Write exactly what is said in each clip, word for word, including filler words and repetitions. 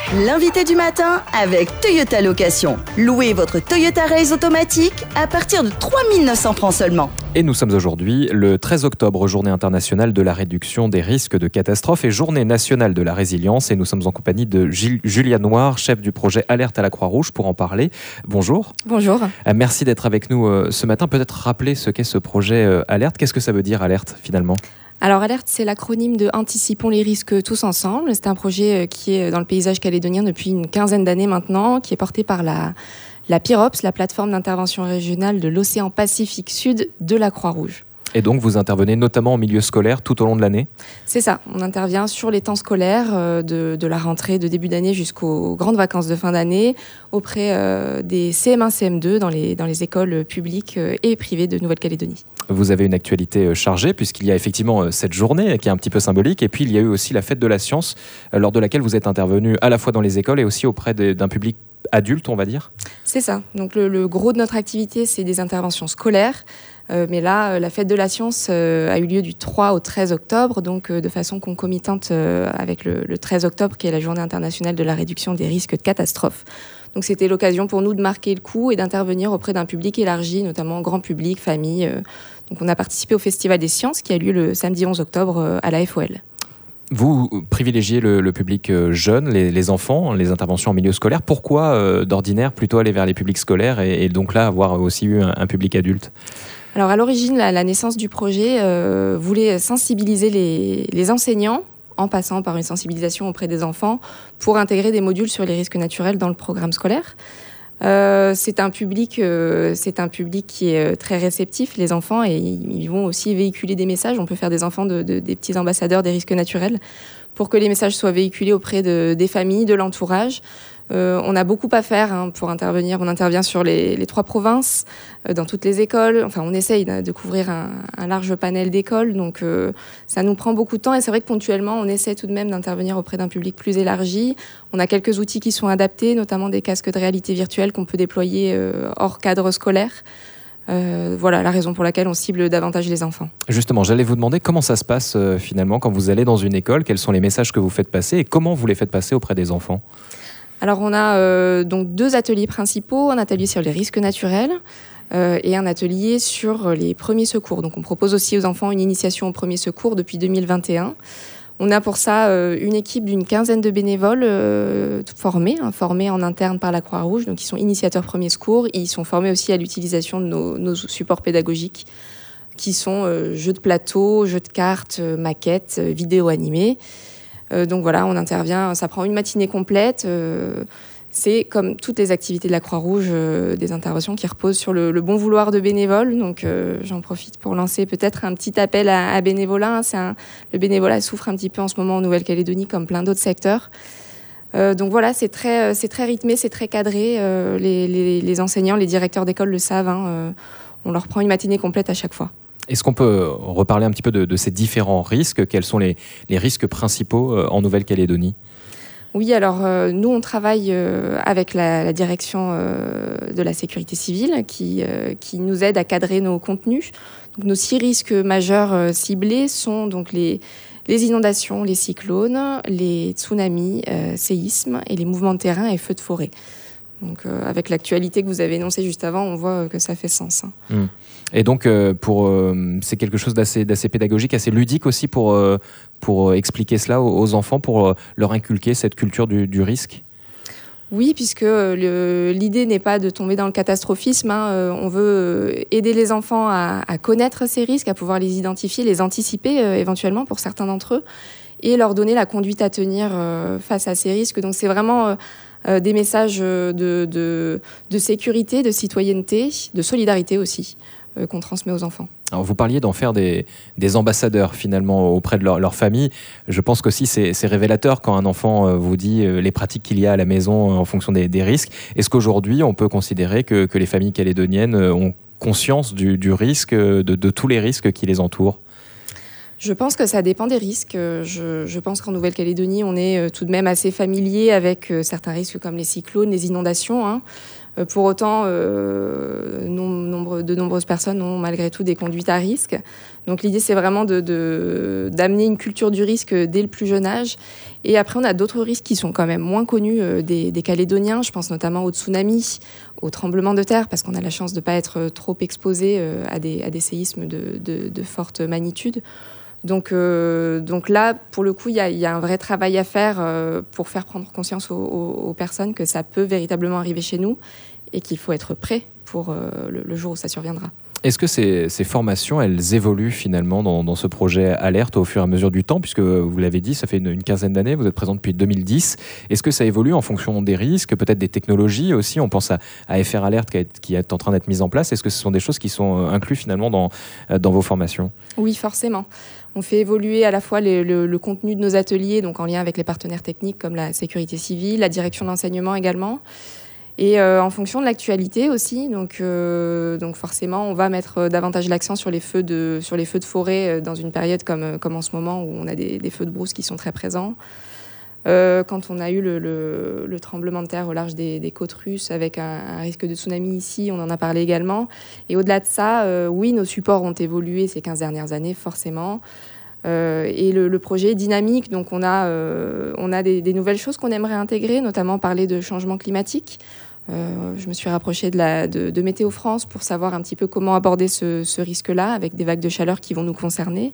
L'invité du matin avec Toyota Location. Louez votre Toyota Race automatique à partir de trois mille neuf cents francs seulement. Et nous sommes aujourd'hui le treize octobre, journée internationale de la réduction des risques de catastrophes et journée nationale de la résilience. Et nous sommes en compagnie de Gilles, Julia Noir, chef du projet Alerte à la Croix-Rouge, pour en parler. Bonjour. Bonjour. Euh, merci d'être avec nous euh, ce matin. Peut-être rappeler ce qu'est ce projet euh, Alerte. Qu'est-ce que ça veut dire Alerte finalement ? Alors Alerte, c'est l'acronyme de Anticipons les risques tous ensemble. C'est un projet qui est dans le paysage calédonien depuis une quinzaine d'années maintenant, qui est porté par la, la PIROPS, la plateforme d'intervention régionale de l'océan Pacifique Sud de la Croix-Rouge. Et donc, vous intervenez notamment en milieu scolaire tout au long de l'année ? C'est ça. On intervient sur les temps scolaires euh, de, de la rentrée de début d'année jusqu'aux grandes vacances de fin d'année auprès euh, des C M un C M deux dans les, dans les écoles publiques et privées de Nouvelle-Calédonie. Vous avez une actualité chargée puisqu'il y a effectivement cette journée qui est un petit peu symbolique et puis il y a eu aussi la fête de la science lors de laquelle vous êtes intervenu à la fois dans les écoles et aussi auprès de, d'un public adulte, on va dire ? C'est ça. Donc le, le gros de notre activité, c'est des interventions scolaires. Euh, mais là, la fête de la science euh, a eu lieu du trois au treize octobre, donc euh, de façon concomitante euh, avec le, le treize octobre, qui est la journée internationale de la réduction des risques de catastrophes. Donc c'était l'occasion pour nous de marquer le coup et d'intervenir auprès d'un public élargi, notamment grand public, famille. Euh. Donc on a participé au Festival des sciences qui a lieu le samedi onze octobre euh, à la F O L. Vous privilégiez le, le public jeune, les, les enfants, les interventions en milieu scolaire. Pourquoi, euh, d'ordinaire, plutôt aller vers les publics scolaires et, et donc là avoir aussi eu un, un public adulte ? Alors à l'origine, la, la naissance du projet euh, voulait sensibiliser les, les enseignants en passant par une sensibilisation auprès des enfants pour intégrer des modules sur les risques naturels dans le programme scolaire. Euh, c'est un public, euh, c'est un public qui est très réceptif, les enfants, et ils vont aussi véhiculer des messages. On peut faire des enfants de, de, des petits ambassadeurs des risques naturels pour que les messages soient véhiculés auprès de, des familles, de l'entourage. Euh, on a beaucoup à faire hein, pour intervenir. On intervient sur les, les trois provinces, euh, dans toutes les écoles. Enfin, on essaye de couvrir un, un large panel d'écoles. Donc, euh, ça nous prend beaucoup de temps. Et c'est vrai que ponctuellement, on essaie tout de même d'intervenir auprès d'un public plus élargi. On a quelques outils qui sont adaptés, notamment des casques de réalité virtuelle qu'on peut déployer euh, hors cadre scolaire. Euh, voilà la raison pour laquelle on cible davantage les enfants. Justement, j'allais vous demander comment ça se passe euh, finalement quand vous allez dans une école. Quels sont les messages que vous faites passer et comment vous les faites passer auprès des enfants ? Alors on a euh, donc deux ateliers principaux, un atelier sur les risques naturels euh, et un atelier sur les premiers secours. Donc on propose aussi aux enfants une initiation aux premiers secours depuis deux mille vingt et un. On a pour ça euh, une équipe d'une quinzaine de bénévoles euh, formés, hein, formés en interne par la Croix-Rouge, donc ils sont initiateurs premiers secours. Et ils sont formés aussi à l'utilisation de nos, nos supports pédagogiques qui sont euh, jeux de plateau, jeux de cartes, euh, maquettes, euh, vidéos animées. Euh, donc voilà, on intervient, ça prend une matinée complète. Euh, c'est comme toutes les activités de la Croix-Rouge, euh, des interventions qui reposent sur le, le bon vouloir de bénévoles. Donc euh, j'en profite pour lancer peut-être un petit appel à, à bénévolat. C'est un, le bénévolat souffre un petit peu en ce moment en Nouvelle-Calédonie comme plein d'autres secteurs. Euh, donc voilà, c'est très, c'est très rythmé, c'est très cadré. Euh, les, les, les enseignants, les directeurs d'école le savent. Hein, euh, on leur prend une matinée complète à chaque fois. Est-ce qu'on peut reparler un petit peu de, de ces différents risques ? Quels sont les, les risques principaux en Nouvelle-Calédonie ? Oui, alors euh, nous, on travaille euh, avec la, la direction euh, de la sécurité civile qui, euh, qui nous aide à cadrer nos contenus. Donc, nos six risques majeurs euh, ciblés sont donc les, les inondations, les cyclones, les tsunamis, euh, séismes et les mouvements de terrain et feux de forêt. Donc, euh, avec l'actualité que vous avez énoncée juste avant, on voit que ça fait sens. Hein. Mmh. Et donc, euh, pour, euh, c'est quelque chose d'assez, d'assez pédagogique, assez ludique aussi pour, euh, pour expliquer cela aux, aux enfants, pour euh, leur inculquer cette culture du, du risque ? Oui, puisque le, l'idée n'est pas de tomber dans le catastrophisme. Hein. Euh, on veut aider les enfants à, à connaître ces risques, à pouvoir les identifier, les anticiper euh, éventuellement pour certains d'entre eux, et leur donner la conduite à tenir euh, face à ces risques. Donc c'est vraiment... Euh, Euh, des messages de, de, de sécurité, de citoyenneté, de solidarité aussi, euh, qu'on transmet aux enfants. Alors vous parliez d'en faire des, des ambassadeurs finalement auprès de leur, leur famille. Je pense qu'aussi c'est, c'est révélateur quand un enfant vous dit les pratiques qu'il y a à la maison en fonction des, des risques. Est-ce qu'aujourd'hui on peut considérer que, que les familles calédoniennes ont conscience du, du risque, de, de tous les risques qui les entourent ? Je pense que ça dépend des risques. Je, je pense qu'en Nouvelle-Calédonie, on est tout de même assez familier avec certains risques comme les cyclones, les inondations. Hein. Euh, pour autant, euh, non, nombre, de nombreuses personnes ont malgré tout des conduites à risque. Donc l'idée, c'est vraiment de, de, d'amener une culture du risque dès le plus jeune âge. Et après, on a d'autres risques qui sont quand même moins connus euh, des, des Calédoniens. Je pense notamment aux tsunamis, aux tremblements de terre, parce qu'on a la chance de ne pas être trop exposé euh, à, des, à des séismes de, de, de forte magnitude. Donc, euh, donc là, pour le coup, il y, y a un vrai travail à faire euh, pour faire prendre conscience aux, aux, aux personnes que ça peut véritablement arriver chez nous et qu'il faut être prêt pour euh, le, le jour où ça surviendra. Est-ce que ces, ces formations, elles évoluent finalement dans, dans ce projet Alerte au fur et à mesure du temps, puisque vous l'avez dit, ça fait une, une quinzaine d'années, vous êtes présent depuis deux mille dix. Est-ce que ça évolue en fonction des risques, peut-être des technologies aussi? On pense à, à F R Alert qui, est, qui est en train d'être mise en place. Est-ce que ce sont des choses qui sont incluses finalement dans, dans vos formations? Oui, forcément. On fait évoluer à la fois les, le, le contenu de nos ateliers, donc en lien avec les partenaires techniques comme la sécurité civile, la direction d'enseignement également. Et euh, en fonction de l'actualité aussi, donc, euh, donc forcément, on va mettre davantage l'accent sur les feux de, sur les feux de forêt dans une période comme, comme en ce moment où on a des, des feux de brousse qui sont très présents. Euh, quand on a eu le, le, le tremblement de terre au large des, des côtes russes avec un, un risque de tsunami ici, on en a parlé également. Et au-delà de ça, euh, oui, nos supports ont évolué ces quinze dernières années, forcément. Euh, et le, le projet est dynamique, donc on a, euh, on a des, des nouvelles choses qu'on aimerait intégrer, notamment parler de changement climatique. Euh, je me suis rapprochée de, la, de, de Météo France pour savoir un petit peu comment aborder ce, ce risque-là avec des vagues de chaleur qui vont nous concerner.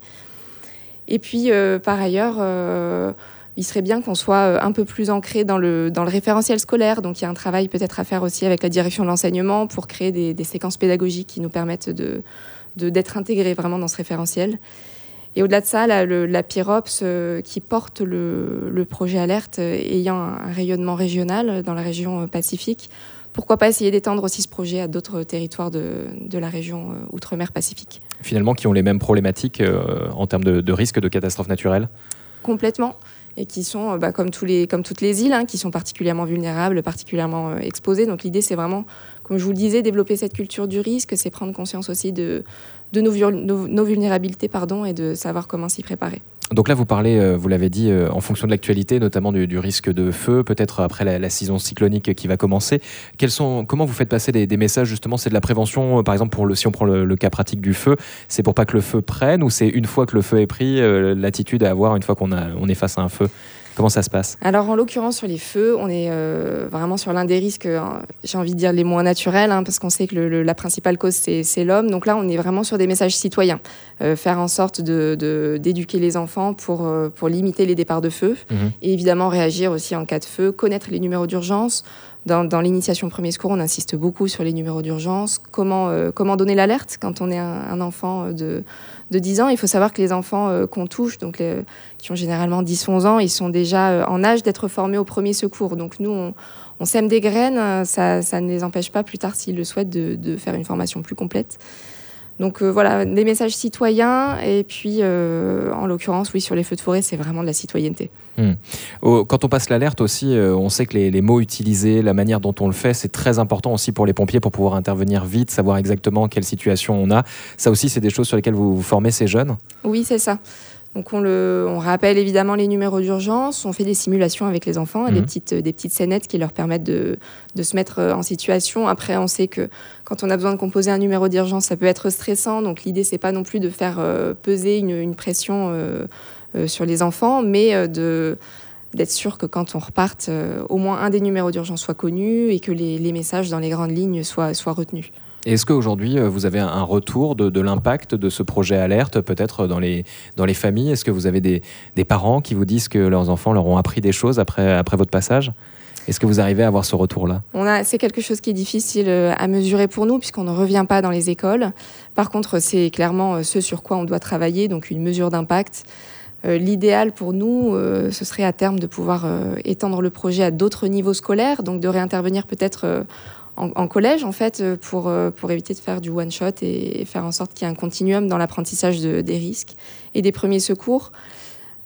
Et puis, euh, par ailleurs, euh, il serait bien qu'on soit un peu plus ancré dans le, dans le référentiel scolaire. Donc, il y a un travail peut-être à faire aussi avec la direction de l'enseignement pour créer des, des séquences pédagogiques qui nous permettent de, de, d'être intégrés vraiment dans ce référentiel. Et au-delà de ça, la, le, la Pirops euh, qui porte le, le projet Alerte euh, ayant un, un rayonnement régional dans la région euh, Pacifique, pourquoi pas essayer d'étendre aussi ce projet à d'autres territoires de, de la région euh, Outre-mer Pacifique. Finalement, qui ont les mêmes problématiques euh, en termes de, de risque de catastrophes naturelles? Complètement. Et qui sont, bah, comme, tous les, comme toutes les îles, hein, qui sont particulièrement vulnérables, particulièrement euh, exposées. Donc l'idée, c'est vraiment, comme je vous le disais, développer cette culture du risque, c'est prendre conscience aussi de, de nos, nos, nos vulnérabilités pardon, et de savoir comment s'y préparer. Donc là, vous parlez, euh, vous l'avez dit, euh, en fonction de l'actualité, notamment du, du risque de feu, peut-être après la, la saison cyclonique qui va commencer. Quels sont, comment vous faites passer des, des messages, justement? C'est de la prévention, euh, par exemple, pour le, si on prend le, le cas pratique du feu, c'est pour pas que le feu prenne, ou c'est une fois que le feu est pris, euh, l'attitude à avoir une fois qu'on a, on est face à un feu? Comment ça se passe? Alors, en l'occurrence, sur les feux, on est euh, vraiment sur l'un des risques, euh, j'ai envie de dire, les moins naturels, hein, parce qu'on sait que le, le, la principale cause, c'est, c'est l'homme. Donc là, on est vraiment sur des messages citoyens. Euh, faire en sorte de, de, d'éduquer les enfants pour, euh, pour limiter les départs de feu. Mmh. Et évidemment, réagir aussi en cas de feu, connaître les numéros d'urgence. Dans, dans l'initiation premier secours, on insiste beaucoup sur les numéros d'urgence. Comment, euh, comment donner l'alerte quand on est un, un enfant de, de dix ans? Il faut savoir que les enfants euh, qu'on touche, donc les, qui ont généralement dix à onze ans, ils sont déjà euh, en âge d'être formés au premier secours. Donc nous, on, on sème des graines, ça, ça ne les empêche pas plus tard, s'ils le souhaitent, de, de faire une formation plus complète. Donc euh, voilà, des messages citoyens et puis euh, en l'occurrence, oui, sur les feux de forêt, c'est vraiment de la citoyenneté. Mmh. Quand on passe l'alerte aussi, euh, on sait que les, les mots utilisés, la manière dont on le fait, c'est très important aussi pour les pompiers pour pouvoir intervenir vite, savoir exactement quelle situation on a. Ça aussi, c'est des choses sur lesquelles vous, vous formez ces jeunes? Oui, c'est ça. Donc on, le, on rappelle évidemment les numéros d'urgence, on fait des simulations avec les enfants, mmh. des, petites, des petites scénettes qui leur permettent de, de se mettre en situation. Après, on sait que quand on a besoin de composer un numéro d'urgence, ça peut être stressant. Donc l'idée, c'est pas non plus de faire euh, peser une, une pression euh, euh, sur les enfants, mais euh, de, d'être sûr que quand on reparte, euh, au moins un des numéros d'urgence soit connu et que les, les messages dans les grandes lignes soient, soient retenus. Et est-ce qu'aujourd'hui, vous avez un retour de, de l'impact de ce projet Alerte, peut-être dans les, dans les familles? Est-ce que vous avez des, des parents qui vous disent que leurs enfants leur ont appris des choses après, après votre passage? Est-ce que vous arrivez à avoir ce retour-là? On a, c'est quelque chose qui est difficile à mesurer pour nous, puisqu'on ne revient pas dans les écoles. Par contre, c'est clairement ce sur quoi on doit travailler, donc une mesure d'impact. Euh, l'idéal pour nous, euh, ce serait à terme de pouvoir euh, étendre le projet à d'autres niveaux scolaires, donc de réintervenir peut-être... Euh, En, en collège, en fait, pour, pour éviter de faire du one-shot et faire en sorte qu'il y ait un continuum dans l'apprentissage de, des risques et des premiers secours.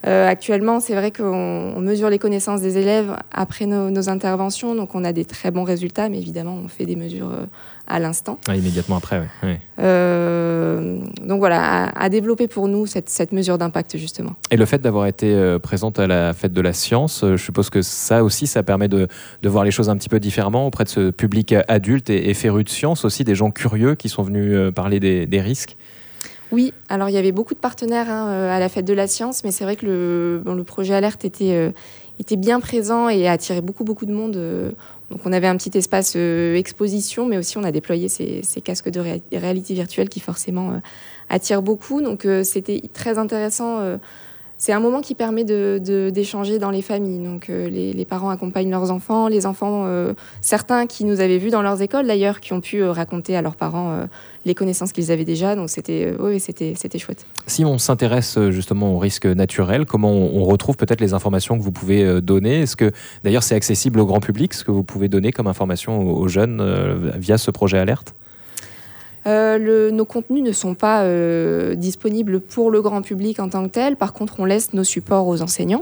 Euh, actuellement, c'est vrai qu'on on mesure les connaissances des élèves après nos, nos interventions, donc on a des très bons résultats, mais évidemment, on fait des mesures euh, à l'instant. Ah, immédiatement après, oui. oui. Euh, donc voilà, à, à développer pour nous cette, cette mesure d'impact, justement. Et le fait d'avoir été euh, présente à la fête de la science, euh, je suppose que ça aussi, ça permet de, de voir les choses un petit peu différemment auprès de ce public adulte et, et féru de science, aussi des gens curieux qui sont venus euh, parler des, des risques. Oui, alors il y avait beaucoup de partenaires hein, à la fête de la science, mais c'est vrai que le, bon, le projet Alerte était, euh, était bien présent et a attiré beaucoup, beaucoup de monde. Euh, donc on avait un petit espace euh, exposition, mais aussi on a déployé ces, ces casques de ré- réalité virtuelle qui forcément euh, attirent beaucoup. Donc euh, c'était très intéressant. Euh, c'est un moment qui permet de, de, d'échanger dans les familles. Donc euh, les, les parents accompagnent leurs enfants, les enfants, euh, certains qui nous avaient vus dans leurs écoles d'ailleurs, qui ont pu euh, raconter à leurs parents euh, les connaissances qu'ils avaient déjà. Donc c'était, euh, oui, c'était, c'était chouette. Si on s'intéresse justement aux risques naturels, comment on, on retrouve peut-être les informations que vous pouvez donner ? Est-ce que d'ailleurs c'est accessible au grand public, ce que vous pouvez donner comme information aux, aux jeunes euh, via ce projet Alerte ? Euh, le, nos contenus ne sont pas euh, disponibles pour le grand public en tant que tel. Par contre, on laisse nos supports aux enseignants.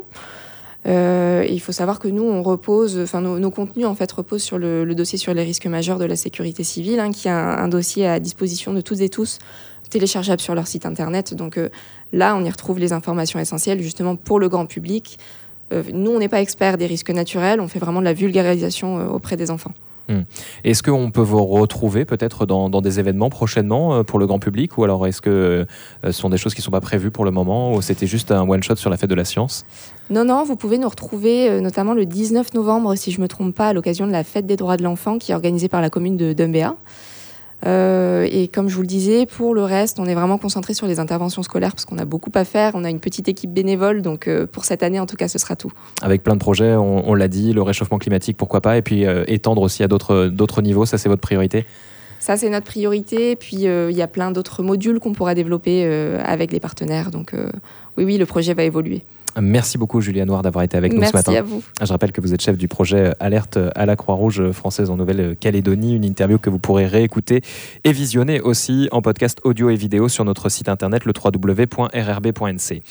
Euh, et il faut savoir que nous, on repose, enfin nos, nos contenus en fait reposent sur le, le dossier sur les risques majeurs de la sécurité civile, hein, qui est un, un dossier à disposition de toutes et tous, téléchargeable sur leur site internet. Donc euh, là, on y retrouve les informations essentielles justement pour le grand public. Euh, nous, on n'est pas experts des risques naturels, on fait vraiment de la vulgarisation euh, auprès des enfants. Hum. Est-ce qu'on peut vous retrouver peut-être dans, dans des événements prochainement euh, pour le grand public, ou alors est-ce que euh, ce sont des choses qui ne sont pas prévues pour le moment, ou c'était juste un one-shot sur la fête de la science ? Non, non, vous pouvez nous retrouver euh, notamment le dix-neuf novembre, si je ne me trompe pas, à l'occasion de la fête des droits de l'enfant qui est organisée par la commune de Dumbéa. Euh, et comme je vous le disais, pour le reste, on est vraiment concentré sur les interventions scolaires parce qu'on a beaucoup à faire. On a une petite équipe bénévole, donc euh, pour cette année, en tout cas, ce sera tout. Avec plein de projets, on, on l'a dit, le réchauffement climatique, pourquoi pas, et puis euh, étendre aussi à d'autres, d'autres niveaux, ça c'est votre priorité ? Ça, c'est notre priorité. Puis, il euh, y a plein d'autres modules qu'on pourra développer euh, avec les partenaires. Donc, euh, oui, oui, le projet va évoluer. Merci beaucoup, Julia Noir, d'avoir été avec nous Merci ce matin. Merci à vous. Je rappelle que vous êtes chef du projet Alerte à la Croix-Rouge française en Nouvelle-Calédonie. Une interview que vous pourrez réécouter et visionner aussi en podcast audio et vidéo sur notre site internet le w w w point r r b point n c.